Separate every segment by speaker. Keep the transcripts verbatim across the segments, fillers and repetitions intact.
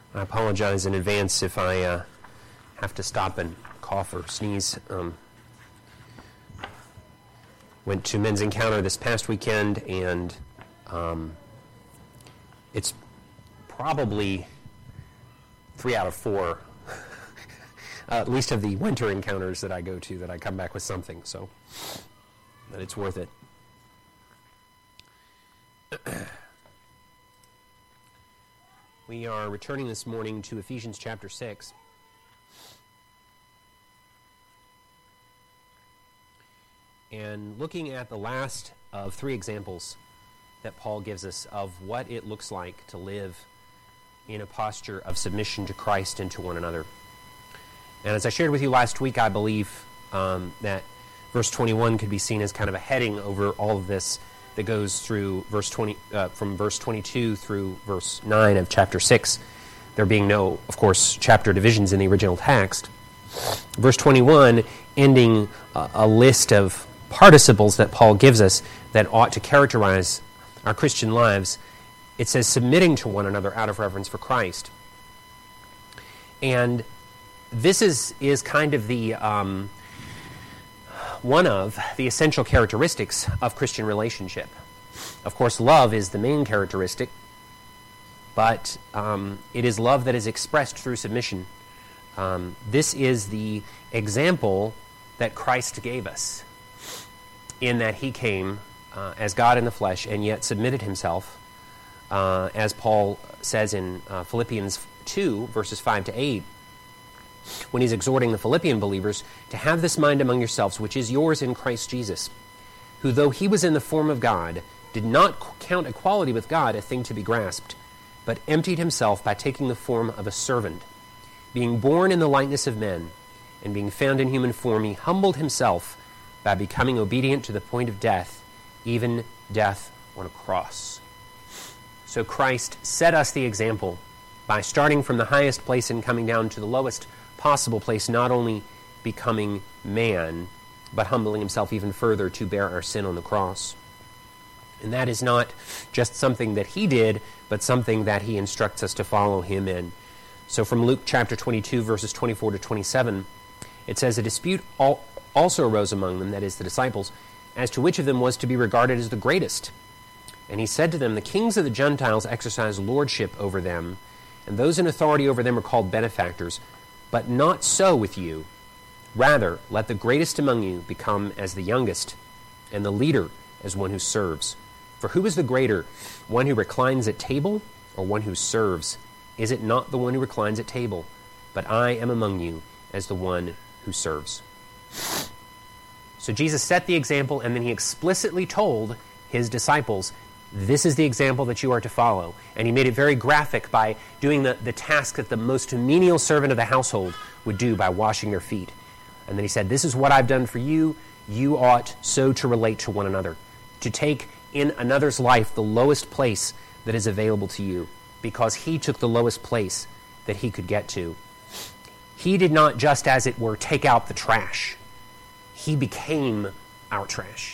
Speaker 1: I apologize in advance if I uh, have to stop and cough or sneeze. Um, went to Men's Encounter this past weekend, and um, it's probably three out of four, uh, at least of the winter encounters that I go to, that I come back with something, so but it's worth it. We are returning this morning to Ephesians chapter six. And looking at the last of three examples that Paul gives us of what it looks like to live in a posture of submission to Christ and to one another. And as I shared with you last week, I believe um, that verse twenty-one could be seen as kind of a heading over all of this that goes through verse twenty, uh, from verse twenty-two through verse nine of chapter six. There being no, of course, chapter divisions in the original text. Verse twenty-one ending uh, a list of participles that Paul gives us that ought to characterize our Christian lives. It says submitting to one another out of reverence for Christ. And this is, is kind of the um, one of the essential characteristics of Christian relationship. Of course, love is the main characteristic, but um, it is love that is expressed through submission. Um, this is the example that Christ gave us, in that he came uh, as God in the flesh and yet submitted himself, uh, as Paul says in uh, Philippians two, verses five to eight, when he's exhorting the Philippian believers to have this mind among yourselves, which is yours in Christ Jesus, who, though he was in the form of God, did not count equality with God a thing to be grasped, but emptied himself by taking the form of a servant. Being born in the likeness of men, and being found in human form, he humbled himself by becoming obedient to the point of death, even death on a cross. So Christ set us the example by starting from the highest place and coming down to the lowest possible place, not only becoming man, but humbling himself even further to bear our sin on the cross. And that is not just something that he did, but something that he instructs us to follow him in. So from Luke chapter twenty-two, verses twenty-four to twenty-seven, it says, a dispute all also arose among them, that is, the disciples, as to which of them was to be regarded as the greatest. And he said to them, the kings of the Gentiles exercise lordship over them, and those in authority over them are called benefactors. But not so with you. Rather, let the greatest among you become as the youngest, and the leader as one who serves. For who is the greater, one who reclines at table, or one who serves? Is it not the one who reclines at table? But I am among you as the one who serves. So Jesus set the example, and then he explicitly told his disciples, this is the example that you are to follow. And he made it very graphic by doing the, the task that the most menial servant of the household would do by washing their feet. And then he said, this is what I've done for you. You ought so to relate to one another, to take in another's life the lowest place that is available to you, because he took the lowest place that he could get to. He did not just, as it were, take out the trash. He became our trash.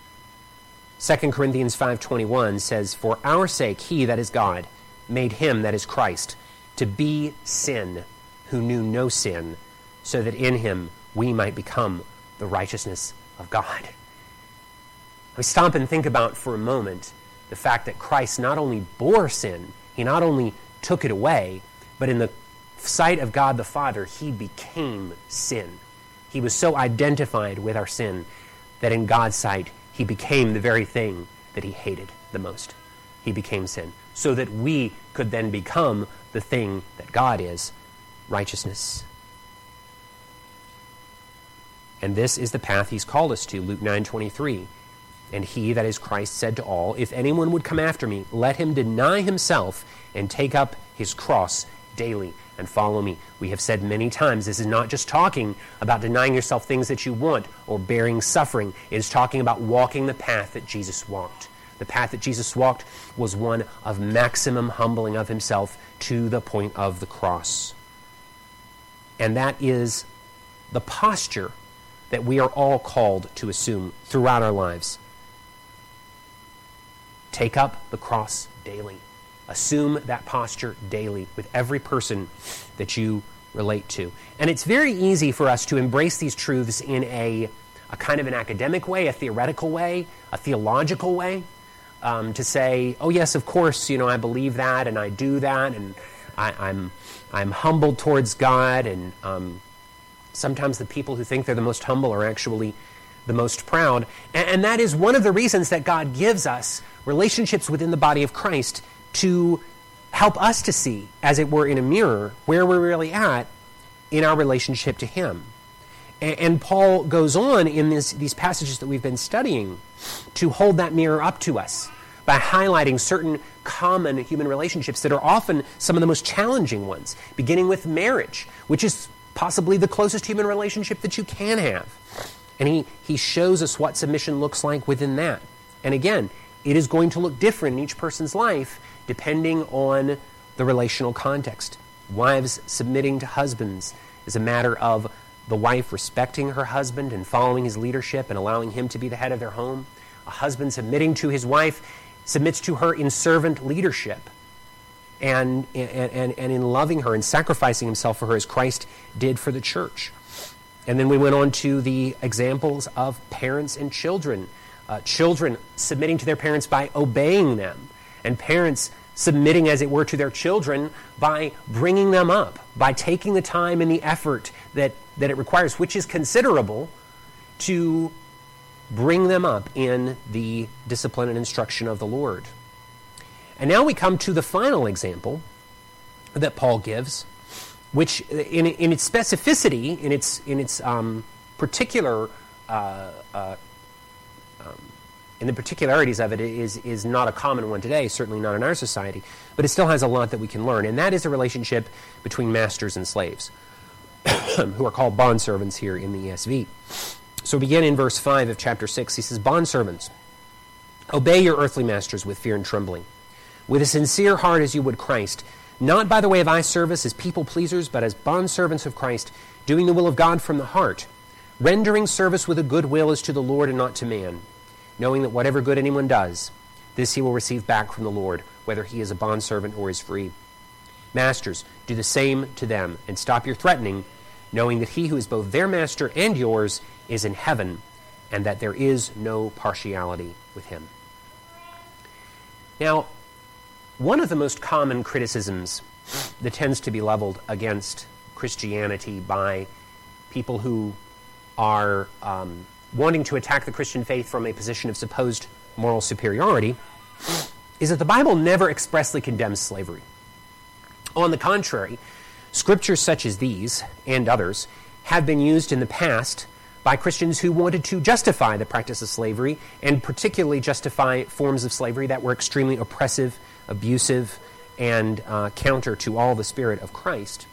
Speaker 1: Second Corinthians five twenty-one says, for our sake he, that is God, made him, that is Christ, to be sin, who knew no sin, so that in him we might become the righteousness of God. We stop and think about for a moment the fact that Christ not only bore sin, he not only took it away, but in the sight of God the Father, he became sin. He was so identified with our sin that in God's sight, he became the very thing that he hated the most. He became sin, so that we could then become the thing that God is, righteousness. And this is the path he's called us to, Luke nine twenty-three. And he, that is Christ, said to all, if anyone would come after me, let him deny himself and take up his cross daily and follow me. We have said many times, this is not just talking about denying yourself things that you want or bearing suffering. It is talking about walking the path that Jesus walked. The path that Jesus walked was one of maximum humbling of himself to the point of the cross. And that is the posture that we are all called to assume throughout our lives. Take up the cross daily. Assume that posture daily with every person that you relate to. And it's very easy for us to embrace these truths in a, a kind of an academic way, a theoretical way, a theological way, um, to say, oh yes, of course, you know, I believe that and I do that, and I, I'm I'm humbled towards God, and um, sometimes the people who think they're the most humble are actually the most proud. And, and that is one of the reasons that God gives us relationships within the body of Christ to help us to see, as it were in a mirror, where we're really at in our relationship to Him. And, and Paul goes on in this, these passages that we've been studying to hold that mirror up to us by highlighting certain common human relationships that are often some of the most challenging ones, beginning with marriage, which is possibly the closest human relationship that you can have. And he, he shows us what submission looks like within that. And again, it is going to look different in each person's life depending on the relational context. Wives submitting to husbands is a matter of the wife respecting her husband and following his leadership and allowing him to be the head of their home. A husband submitting to his wife submits to her in servant leadership and, and, and, and in loving her and sacrificing himself for her as Christ did for the church. And then we went on to the examples of parents and children. Uh, children submitting to their parents by obeying them, and parents submitting, as it were, to their children by bringing them up, by taking the time and the effort that, that it requires, which is considerable, to bring them up in the discipline and instruction of the Lord. And now we come to the final example that Paul gives, which in, in its specificity, in its, in its um, particular uh, uh, Um, and the particularities of it is, is not a common one today, certainly not in our society, but it still has a lot that we can learn, and that is a relationship between masters and slaves, who are called bondservants here in the E S V. So begin in verse five of chapter six. He says, "Bondservants, obey your earthly masters with fear and trembling, with a sincere heart as you would Christ, not by the way of eye service as people pleasers, but as bondservants of Christ, doing the will of God from the heart, rendering service with a good will as to the Lord and not to man, knowing that whatever good anyone does, this he will receive back from the Lord, whether he is a bondservant or is free. Masters, do the same to them, and stop your threatening, knowing that he who is both their master and yours is in heaven, and that there is no partiality with him." Now, one of the most common criticisms that tends to be leveled against Christianity by people who are um, wanting to attack the Christian faith from a position of supposed moral superiority is that the Bible never expressly condemns slavery. On the contrary, scriptures such as these and others have been used in the past by Christians who wanted to justify the practice of slavery, and particularly justify forms of slavery that were extremely oppressive, abusive, and uh, counter to all the spirit of Christ.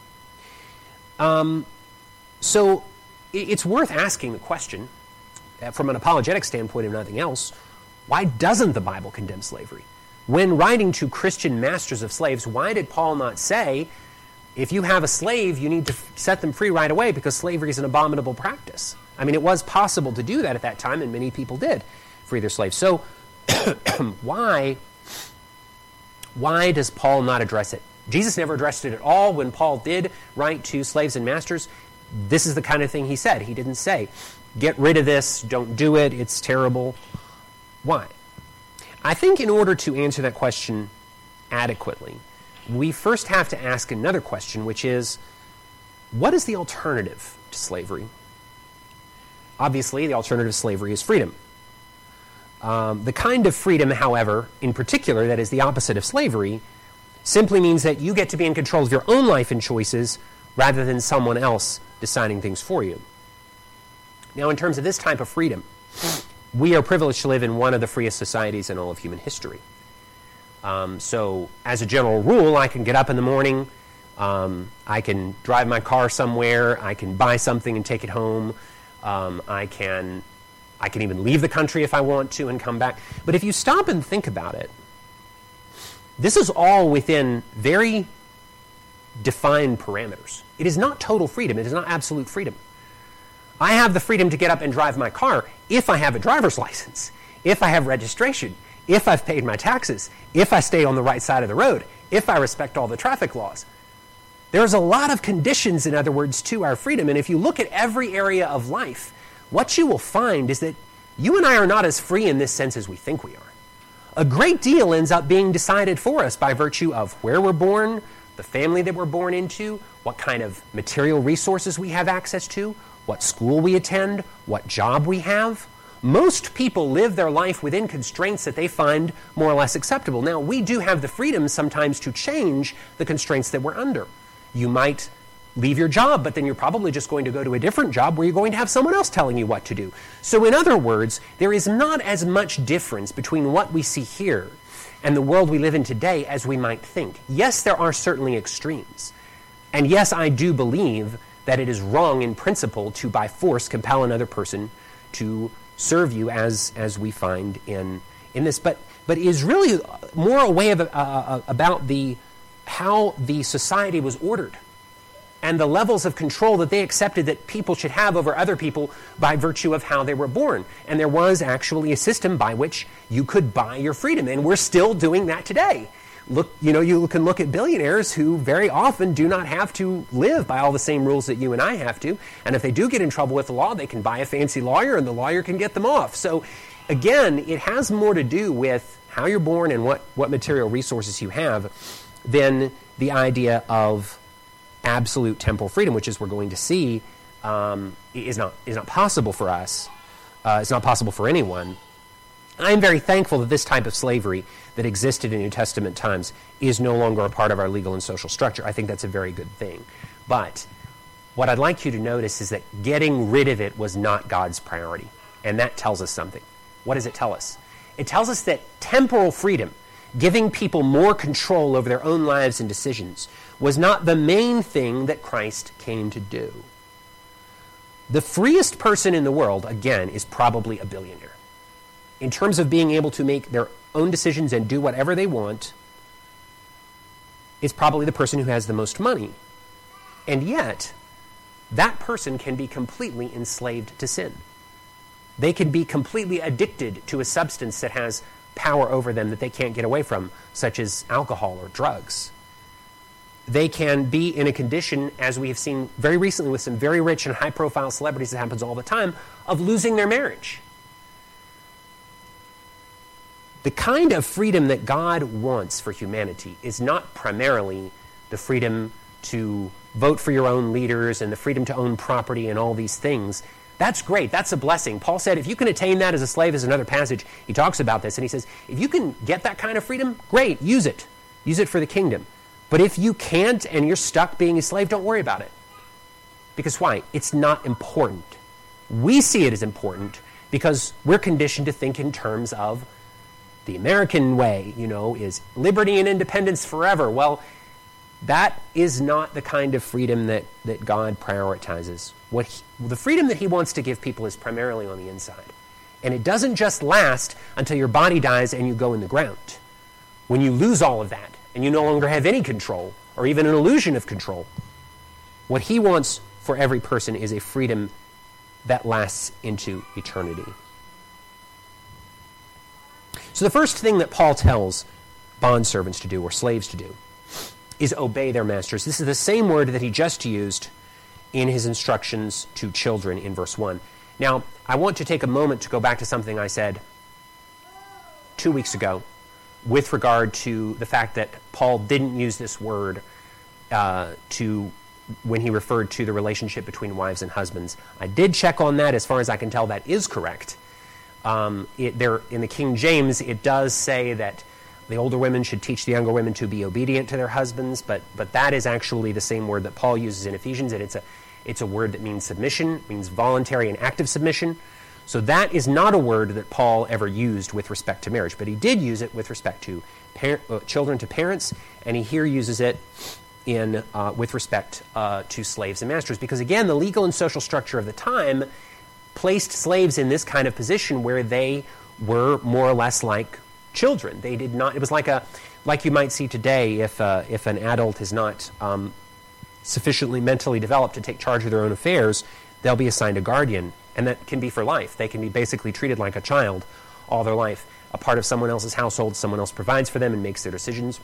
Speaker 1: Um, so it's worth asking the question, from an apologetic standpoint if nothing else, why doesn't the Bible condemn slavery? When writing to Christian masters of slaves, why did Paul not say, if you have a slave, you need to f- set them free right away because slavery is an abominable practice? I mean, it was possible to do that at that time, and many people did free their slaves. So why, why does Paul not address it? Jesus never addressed it at all. When Paul did write to slaves and masters, this is the kind of thing he said. He didn't say, get rid of this, don't do it, it's terrible. Why? I think in order to answer that question adequately, we first have to ask another question, which is, what is the alternative to slavery? Obviously, the alternative to slavery is freedom. Um, the kind of freedom, however, in particular, that is the opposite of slavery, simply means that you get to be in control of your own life and choices rather than someone else deciding things for you. Now, in terms of this type of freedom, we are privileged to live in one of the freest societies in all of human history. Um, so, as a general rule, I can get up in the morning, um, I can drive my car somewhere, I can buy something and take it home, um, I can, I can even leave the country if I want to and come back. But if you stop and think about it, this is all within very defined parameters. It is not total freedom. It is not absolute freedom. I have the freedom to get up and drive my car if I have a driver's license, if I have registration, if I've paid my taxes, if I stay on the right side of the road, if I respect all the traffic laws. There's a lot of conditions, in other words, to our freedom. And if you look at every area of life, what you will find is that you and I are not as free in this sense as we think we are. A great deal ends up being decided for us by virtue of where we're born, the family that we're born into, what kind of material resources we have access to, what school we attend, what job we have. Most people live their life within constraints that they find more or less acceptable. Now, we do have the freedom sometimes to change the constraints that we're under. You might leave your job, but then you're probably just going to go to a different job where you're going to have someone else telling you what to do. So in other words, there is not as much difference between what we see here and the world we live in today as we might think. Yes, there are certainly extremes. And yes, I do believe that it is wrong in principle to by force compel another person to serve you as as we find in in this. But but it is really more a way of uh, about the how the society was ordered and the levels of control that they accepted that people should have over other people by virtue of how they were born. And there was actually a system by which you could buy your freedom, and we're still doing that today. Look, you know, you can look at billionaires who very often do not have to live by all the same rules that you and I have to. And if they do get in trouble with the law, they can buy a fancy lawyer and the lawyer can get them off. So again, it has more to do with how you're born and what, what material resources you have than the idea of absolute temporal freedom, which, as we're going to see, um, is not is not possible for us. Uh, it's not possible for anyone. I'm very thankful that this type of slavery that existed in New Testament times is no longer a part of our legal and social structure. I think that's a very good thing. But what I'd like you to notice is that getting rid of it was not God's priority. And that tells us something. What does it tell us? It tells us that temporal freedom, giving people more control over their own lives and decisions, was not the main thing that Christ came to do. The freest person in the world, again, is probably a billionaire. In terms of being able to make their own decisions and do whatever they want, it's probably the person who has the most money. And yet, that person can be completely enslaved to sin. They can be completely addicted to a substance that has power over them that they can't get away from, such as alcohol or drugs. They can be in a condition, as we have seen very recently with some very rich and high-profile celebrities, that happens all the time, of losing their marriage. The kind of freedom that God wants for humanity is not primarily the freedom to vote for your own leaders and the freedom to own property and all these things. That's great. That's a blessing. Paul said if you can attain that as a slave, as another passage, he talks about this, and he says, if you can get that kind of freedom, great, use it. Use it for the kingdom. But if you can't and you're stuck being a slave, don't worry about it. Because why? It's not important. We see it as important because we're conditioned to think in terms of the American way, you know, is liberty and independence forever. Well, that is not the kind of freedom that, that God prioritizes. What he, the freedom that he wants to give people is primarily on the inside. And it doesn't just last until your body dies and you go in the ground. When you lose all of that and you no longer have any control or even an illusion of control, what he wants for every person is a freedom that lasts into eternity. So the first thing that Paul tells bondservants to do, or slaves to do, is obey their masters. This is the same word that he just used in his instructions to children in verse one. Now, I want to take a moment to go back to something I said two weeks ago with regard to the fact that Paul didn't use this word uh, to when he referred to the relationship between wives and husbands. I did check on that. As far as I can tell, that is correct. Um, it, there, in the King James, it does say that the older women should teach the younger women to be obedient to their husbands, but but that is actually the same word that Paul uses in Ephesians, and it's a it's a word that means submission, means voluntary and active submission. So that is not a word that Paul ever used with respect to marriage, but he did use it with respect to par- uh, children to parents, and he here uses it in uh, with respect uh, to slaves and masters, because again, the legal and social structure of the time placed slaves in this kind of position where they were more or less like children. They did not. It was like a, like you might see today if uh, if an adult is not um, sufficiently mentally developed to take charge of their own affairs, they'll be assigned a guardian, and that can be for life. They can be basically treated like a child all their life. a part of someone else's household. Someone else provides for them and makes their decisions.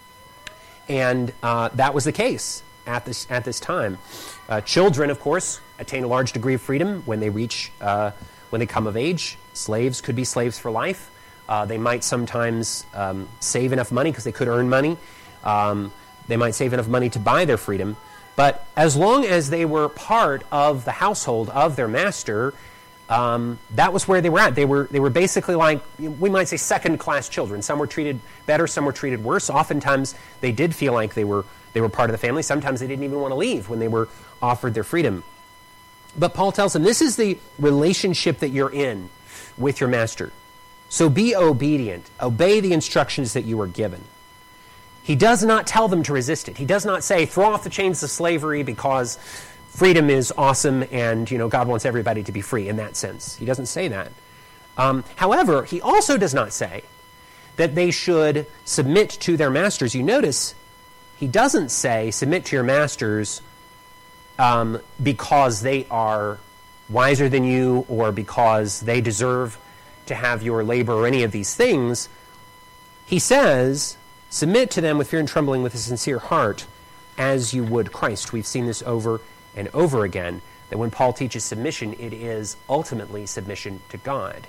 Speaker 1: And uh, that was the case at this at this time. Uh, children, of course, attain a large degree of freedom when they reach uh, when they come of age. Slaves could be slaves for life. Uh, they might sometimes um, save enough money because they could earn money. Um, they might save enough money to buy their freedom. But as long as they were part of the household of their master, um, that was where they were at. They were they were basically like, we might say, second-class children. Some were treated better, some were treated worse. Oftentimes, they did feel like they were they were part of the family. Sometimes they didn't even want to leave when they were offered their freedom. But Paul tells them, this is the relationship that you're in with your master. So be obedient. Obey the instructions that you were given. He does not tell them to resist it. He does not say, throw off the chains of slavery because freedom is awesome and, you know, God wants everybody to be free in that sense. He doesn't say that. Um, however, he also does not say that they should submit to their masters. You notice he doesn't say submit to your masters um, because they are wiser than you or because they deserve to have your labor or any of these things. He says, submit to them with fear and trembling with a sincere heart as you would Christ. We've seen this over and over again, that when Paul teaches submission, it is ultimately submission to God.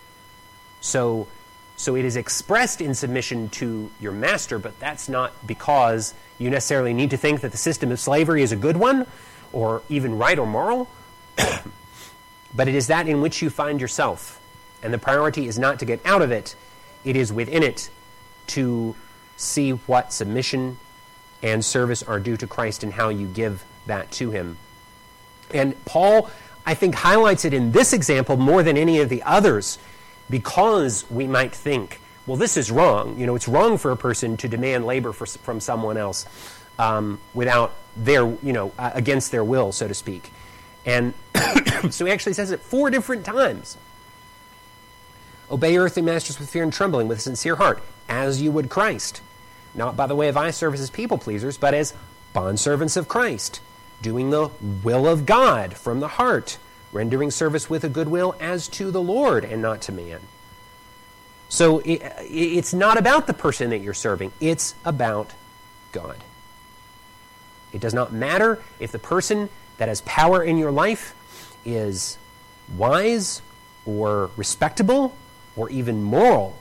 Speaker 1: So, so it is expressed in submission to your master, but that's not because you necessarily need to think that the system of slavery is a good one, or even right or moral, but it is that in which you find yourself. And the priority is not to get out of it, it is within it to see what submission and service are due to Christ and how you give that to him. And Paul, I think, highlights it in this example more than any of the others, because we might think, well, this is wrong. You know, it's wrong for a person to demand labor for, from someone else um, without their, you know, uh, against their will, so to speak. And so he actually says it four different times. Obey your earthly masters with fear and trembling, with a sincere heart, as you would Christ. Not by the way of eye service as people pleasers, but as bondservants of Christ, doing the will of God from the heart, rendering service with a good will as to the Lord and not to man. So it, it's not about the person that you're serving, it's about God. It does not matter if the person that has power in your life is wise or respectable or even moral.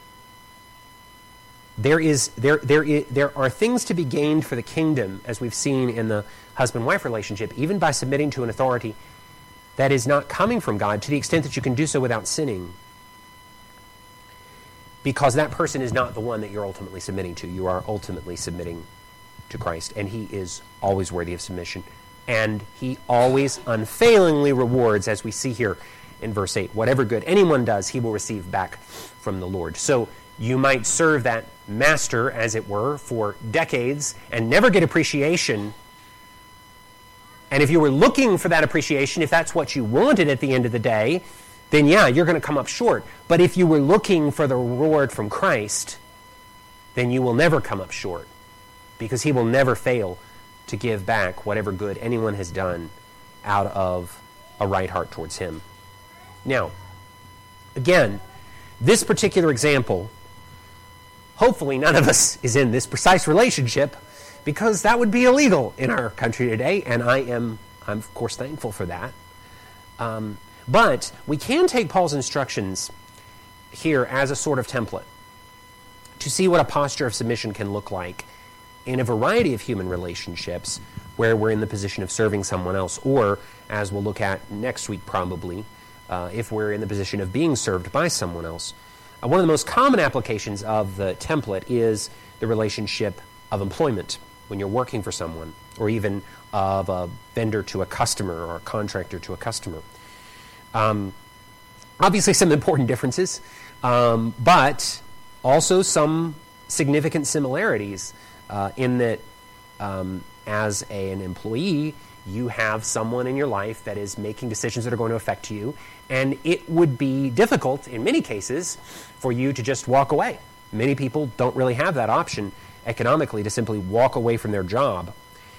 Speaker 1: There is there there is, there are things to be gained for the kingdom, as we've seen in the husband-wife relationship, even by submitting to an authority that is not coming from God, to the extent that you can do so without sinning. Because that person is not the one that you're ultimately submitting to. You are ultimately submitting to Christ, and he is always worthy of submission. And he always unfailingly rewards, as we see here in verse eight. Whatever good anyone does, he will receive back from the Lord. So you might serve that master, as it were, for decades and never get appreciation. And if you were looking for that appreciation, if that's what you wanted at the end of the day, then yeah, you're going to come up short. But if you were looking for the reward from Christ, then you will never come up short, because he will never fail to give back whatever good anyone has done out of a right heart towards him. Now, again, this particular example, hopefully none of us is in this precise relationship, because that would be illegal in our country today, and I am, I'm of course thankful for that. Um, but we can take Paul's instructions here as a sort of template to see what a posture of submission can look like in a variety of human relationships where we're in the position of serving someone else, or, as we'll look at next week probably, uh, if we're in the position of being served by someone else. Uh, one of the most common applications of the template is the relationship of employment, when you're working for someone, or even of a vendor to a customer or a contractor to a customer. Um, obviously some important differences, um, but also some significant similarities uh, in that um, as a, an employee, you have someone in your life that is making decisions that are going to affect you, and it would be difficult in many cases for you to just walk away. Many people don't really have that option economically to simply walk away from their job.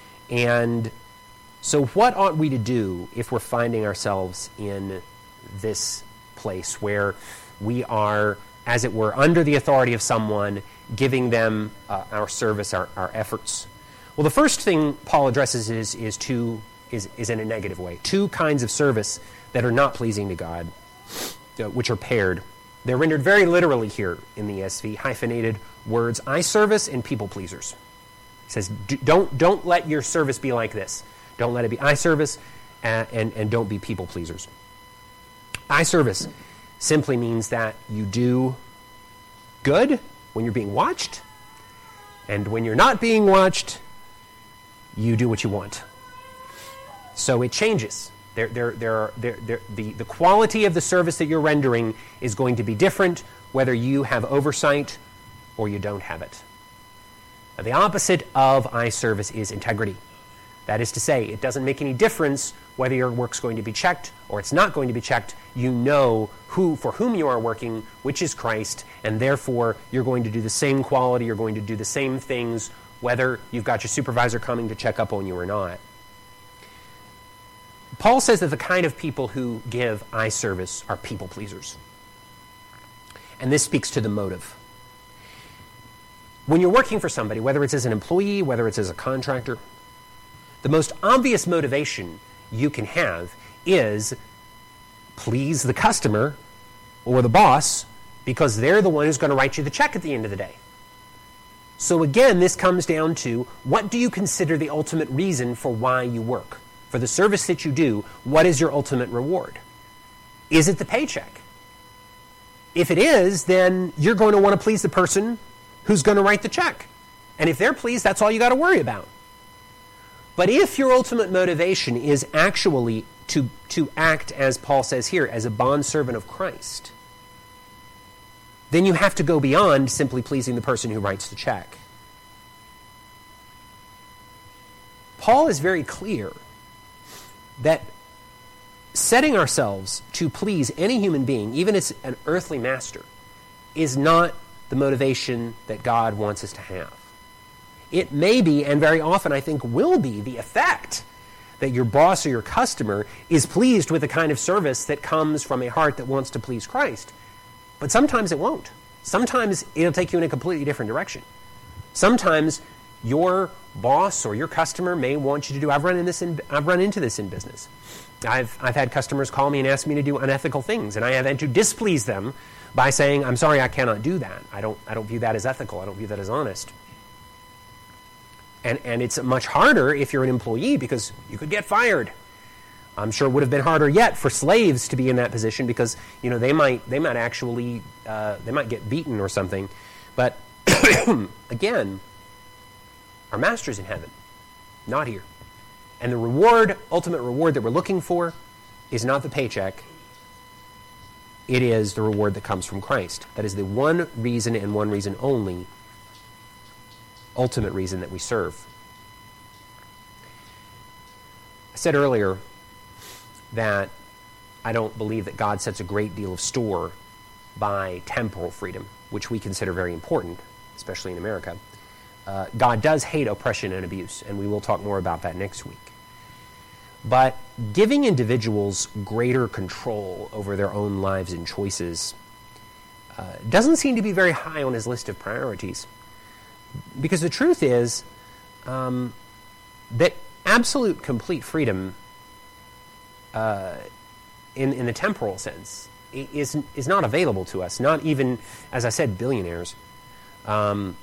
Speaker 1: And so what ought we to do if we're finding ourselves in this place where we are as it were, under the authority of someone, giving them uh, our service, our, our efforts. Well, the first thing Paul addresses is, is, two, is, is in a negative way. Two kinds of service that are not pleasing to God, uh, which are paired. They're rendered very literally here in the E S V, hyphenated words, eye service and people pleasers. He says, don't, don't let your service be like this. Don't let it be eye service, and, and, and don't be people pleasers. Eye service simply means that you do good when you're being watched, and when you're not being watched, you do what you want. So it changes. There, there, there are, there, there, the, the quality of the service that you're rendering is going to be different whether you have oversight or you don't have it. Now, the opposite of eye service is integrity. That is to say, it doesn't make any difference whether your work's going to be checked or it's not going to be checked. You know who, for whom you are working, which is Christ, and therefore you're going to do the same quality, you're going to do the same things, whether you've got your supervisor coming to check up on you or not. Paul says that the kind of people who give eye service are people pleasers. And this speaks to the motive. When you're working for somebody, whether it's as an employee, whether it's as a contractor, the most obvious motivation you can have is please the customer or the boss because they're the one who's going to write you the check at the end of the day. So again, this comes down to what do you consider the ultimate reason for why you work? For the service that you do, what is your ultimate reward? Is it the paycheck? If it is, then you're going to want to please the person who's going to write the check. And if they're pleased, that's all you got to worry about. But if your ultimate motivation is actually to, to act, as Paul says here, as a bondservant of Christ, then you have to go beyond simply pleasing the person who writes the check. Paul is very clear that setting ourselves to please any human being, even as an earthly master, is not the motivation that God wants us to have. It may be, and very often I think will be, the effect that your boss or your customer is pleased with the kind of service that comes from a heart that wants to please Christ. But sometimes it won't. Sometimes it'll take you in a completely different direction. Sometimes your boss or your customer may want you to do, I've run, in this in, I've run into this in business. I've, I've had customers call me and ask me to do unethical things, and I have had to displease them by saying, I'm sorry, I cannot do that. I don't, I don't view that as ethical. I don't view that as honest. And, and it's much harder if you're an employee because you could get fired. I'm sure it would have been harder yet for slaves to be in that position because, you know, they might they might actually uh, they might get beaten or something. But again, our master's in heaven, not here. And the reward, ultimate reward that we're looking for is not the paycheck. It is the reward that comes from Christ. That is the one reason and one reason only, ultimate reason that we serve. I said earlier that I don't believe that God sets a great deal of store by temporal freedom, which we consider very important, especially in America. Uh, God does hate oppression and abuse, and we will talk more about that next week. But giving individuals greater control over their own lives and choices uh, doesn't seem to be very high on his list of priorities. Because the truth is um, that absolute complete freedom uh, in, in the temporal sense is, is not available to us, not even, as I said, billionaires. Um,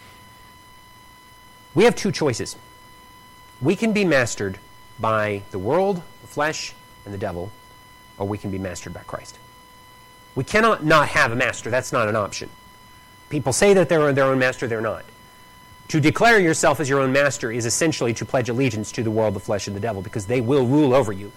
Speaker 1: we have two choices. We can be mastered by the world, the flesh, and the devil, or we can be mastered by Christ. We cannot not have a master. That's not an option. People say that they're their own master. They're not. To declare yourself as your own master is essentially to pledge allegiance to the world, the flesh, and the devil, because they will rule over you.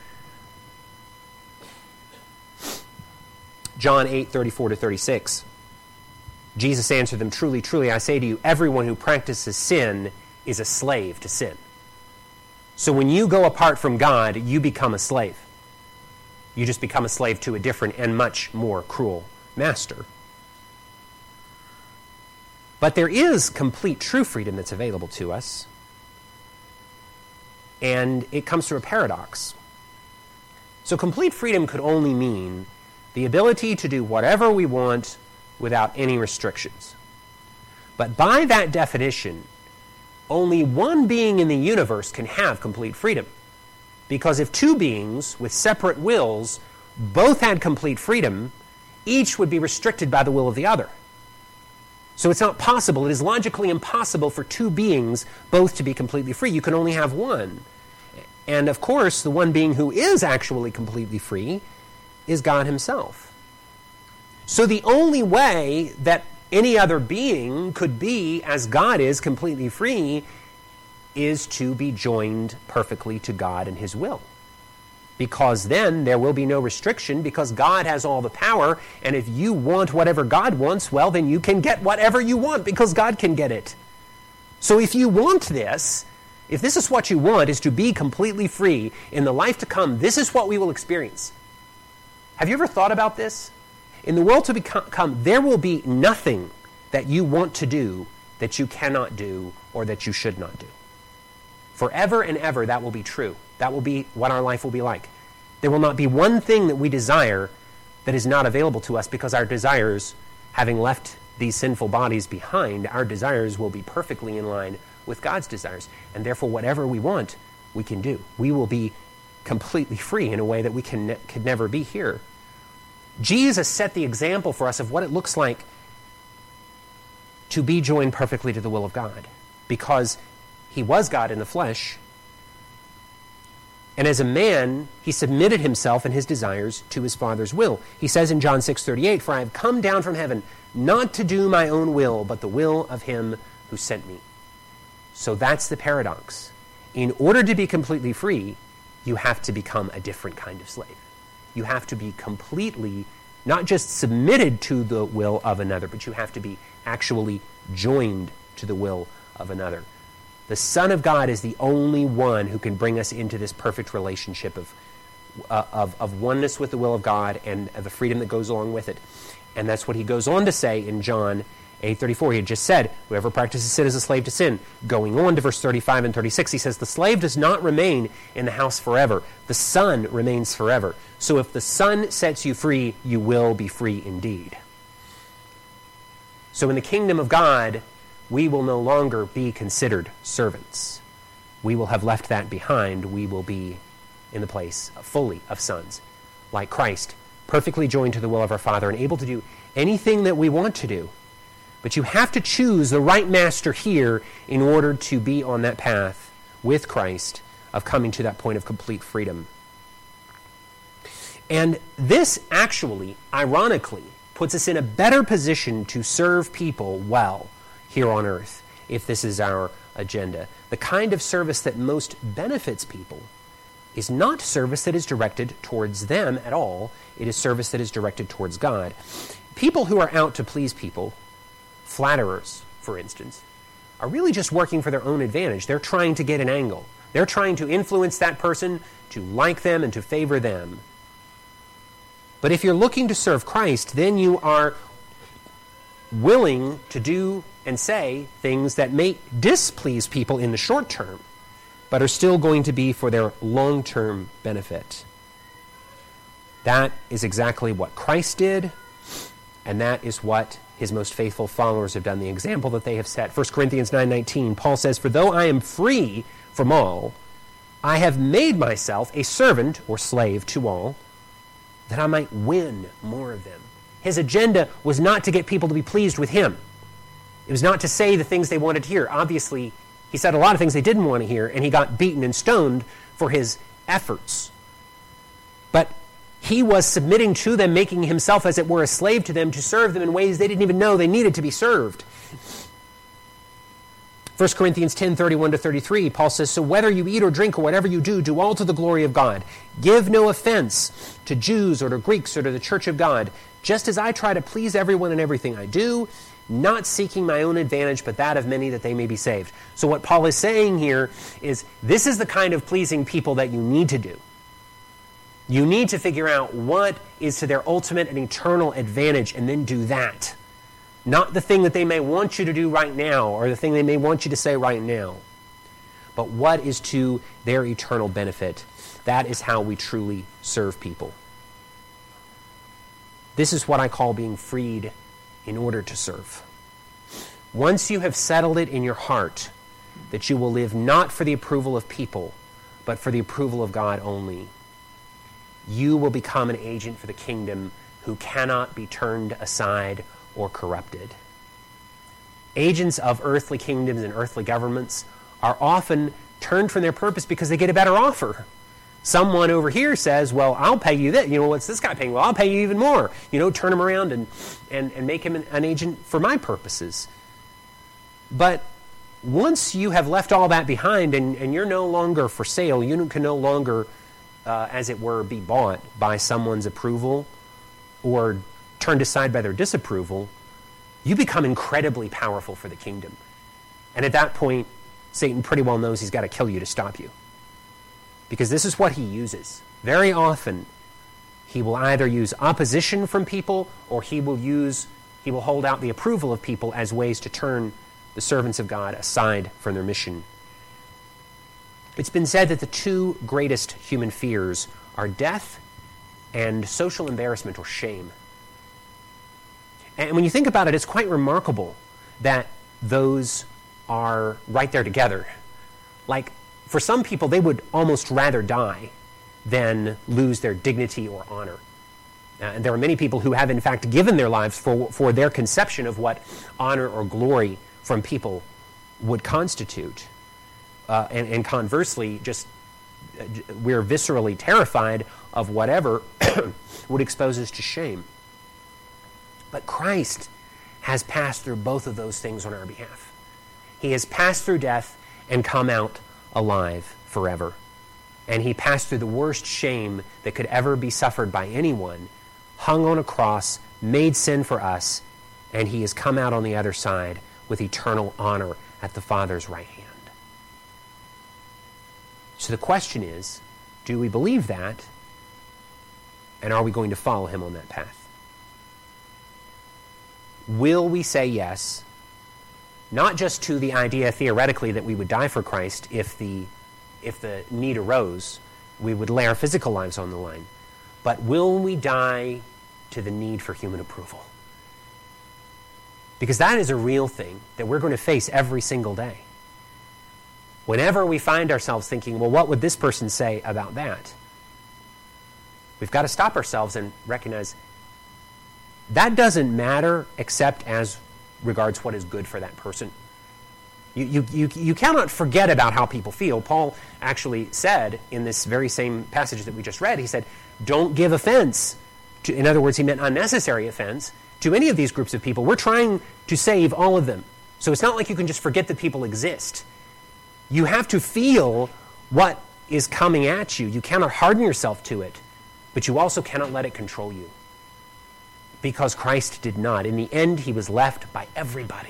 Speaker 1: John eight, thirty-four to thirty-six. Jesus answered them, "Truly, truly, I say to you, everyone who practices sin is a slave to sin." So when you go apart from God, you become a slave. You just become a slave to a different and much more cruel master. But there is complete true freedom that's available to us. And it comes through a paradox. So complete freedom could only mean the ability to do whatever we want, without any restrictions. But by that definition, only one being in the universe can have complete freedom. Because if two beings with separate wills both had complete freedom, each would be restricted by the will of the other. So it's not possible, it is logically impossible for two beings both to be completely free. You can only have one. And of course, the one being who is actually completely free is God himself. So the only way that any other being could be, as God is, completely free, is to be joined perfectly to God and his will. Because then there will be no restriction, because God has all the power, and if you want whatever God wants, well, then you can get whatever you want, because God can get it. So if you want this, if this is what you want, is to be completely free in the life to come, this is what we will experience. Have you ever thought about this? In the world to become, there will be nothing that you want to do that you cannot do or that you should not do. Forever and ever, that will be true. That will be what our life will be like. There will not be one thing that we desire that is not available to us, because our desires, having left these sinful bodies behind, our desires will be perfectly in line with God's desires. And therefore, whatever we want, we can do. We will be completely free in a way that we can ne- could never be here. Jesus set the example for us of what it looks like to be joined perfectly to the will of God, because he was God in the flesh, and as a man, he submitted himself and his desires to his Father's will. He says in John six thirty-eight, "For I have come down from heaven not to do my own will, but the will of him who sent me." So that's the paradox. In order to be completely free, you have to become a different kind of slave. You have to be completely, not just submitted to the will of another, but you have to be actually joined to the will of another. The Son of God is the only one who can bring us into this perfect relationship of, uh, of, of oneness with the will of God and the freedom that goes along with it. And that's what he goes on to say in John eight thirty-four. He had just said, whoever practices sin is a slave to sin. Going on to verse thirty-five and thirty-six, he says, the slave does not remain in the house forever. The Son remains forever. So if the Son sets you free, you will be free indeed. So in the kingdom of God, we will no longer be considered servants. We will have left that behind. We will be in the place fully of sons, like Christ, perfectly joined to the will of our Father and able to do anything that we want to do. But you have to choose the right master here in order to be on that path with Christ of coming to that point of complete freedom. And this actually, ironically, puts us in a better position to serve people well here on earth, if this is our agenda. The kind of service that most benefits people is not service that is directed towards them at all. It is service that is directed towards God. People who are out to please people, flatterers, for instance, are really just working for their own advantage. They're trying to get an angle. They're trying to influence that person, to like them and to favor them. But if you're looking to serve Christ, then you are willing to do and say things that may displease people in the short term, but are still going to be for their long-term benefit. That is exactly what Christ did, and that is what his most faithful followers have done, the example that they have set. First Corinthians nine nineteen, Paul says, "For though I am free from all, I have made myself a servant or slave to all, that I might win more of them." His agenda was not to get people to be pleased with him. It was not to say the things they wanted to hear. Obviously, he said a lot of things they didn't want to hear, and he got beaten and stoned for his efforts. But he was submitting to them, making himself, as it were, a slave to them, to serve them in ways they didn't even know they needed to be served. First Corinthians ten thirty-one to thirty-three, Paul says, "So whether you eat or drink or whatever you do, do all to the glory of God. Give no offense to Jews or to Greeks or to the church of God, just as I try to please everyone in everything I do, not seeking my own advantage, but that of many, that they may be saved." So what Paul is saying here is, this is the kind of pleasing people that you need to do. You need to figure out what is to their ultimate and eternal advantage, and then do that. Not the thing that they may want you to do right now, or the thing they may want you to say right now, but what is to their eternal benefit. That is how we truly serve people. This is what I call being freed in order to serve. Once you have settled it in your heart that you will live not for the approval of people, but for the approval of God only, you will become an agent for the kingdom who cannot be turned aside or corrupted. Agents of earthly kingdoms and earthly governments are often turned from their purpose because they get a better offer. Someone over here says, well, I'll pay you that. You know, what's this guy paying? Well, I'll pay you even more. You know, turn him around and, and, and make him an, an agent for my purposes. But once you have left all that behind and, and you're no longer for sale, you can no longer, uh, as it were, be bought by someone's approval or turned aside by their disapproval, you become incredibly powerful for the kingdom. And at that point, Satan pretty well knows he's got to kill you to stop you. Because this is what he uses. Very often, he will either use opposition from people or he will use, he will hold out the approval of people as ways to turn the servants of God aside from their mission. It's been said that the two greatest human fears are death and social embarrassment or shame. And when you think about it, it's quite remarkable that those are right there together. Like, for some people, they would almost rather die than lose their dignity or honor. Uh, and there are many people who have, in fact, given their lives for, for their conception of what honor or glory from people would constitute. Uh, and, and conversely, just uh, we're viscerally terrified of whatever would expose us to shame. But Christ has passed through both of those things on our behalf. He has passed through death and come out alive forever. And he passed through the worst shame that could ever be suffered by anyone, hung on a cross, made sin for us, and he has come out on the other side with eternal honor at the Father's right hand. So the question is, do we believe that? And are we going to follow him on that path? Will we say yes, not just to the idea theoretically that we would die for Christ if the, if the need arose, we would lay our physical lives on the line, but will we die to the need for human approval? Because that is a real thing that we're going to face every single day. Whenever we find ourselves thinking, well, what would this person say about that? We've got to stop ourselves and recognize that doesn't matter except as regards what is good for that person. You, you, you, you cannot forget about how people feel. Paul actually said in this very same passage that we just read, he said, don't give offense. To, in other words, he meant unnecessary offense to any of these groups of people. We're trying to save all of them. So it's not like you can just forget that people exist. You have to feel what is coming at you. You cannot harden yourself to it, but you also cannot let it control you. Because Christ did not. In the end, he was left by everybody.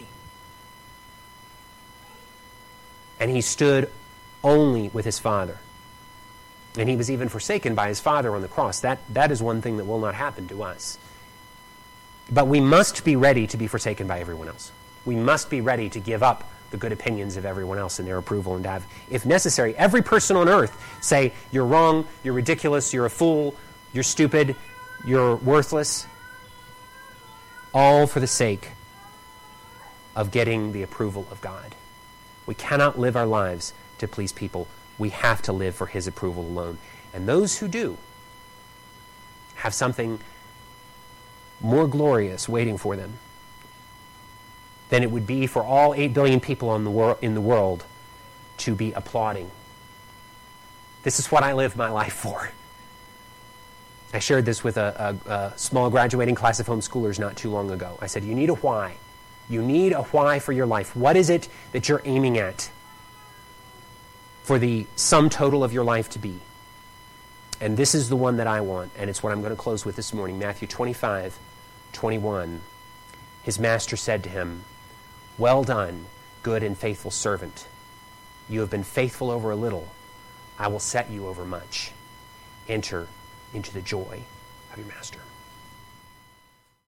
Speaker 1: And he stood only with his Father. And he was even forsaken by his Father on the cross. That, that is one thing that will not happen to us. But we must be ready to be forsaken by everyone else. We must be ready to give up the good opinions of everyone else and their approval, and to have, if necessary, every person on earth say, you're wrong, you're ridiculous, you're a fool, you're stupid, you're worthless. All for the sake of getting the approval of God. We cannot live our lives to please people. We have to live for his approval alone. And those who do have something more glorious waiting for them than it would be for all eight billion people on the wor- in the world to be applauding. This is what I live my life for. I shared this with a, a, a small graduating class of homeschoolers not too long ago. I said, you need a why. You need a why for your life. What is it that you're aiming at for the sum total of your life to be? And this is the one that I want, and it's what I'm going to close with this morning. Matthew twenty-five, twenty-one. His master said to him, well done, good and faithful servant. You have been faithful over a little. I will set you over much. Enter into the joy of your master.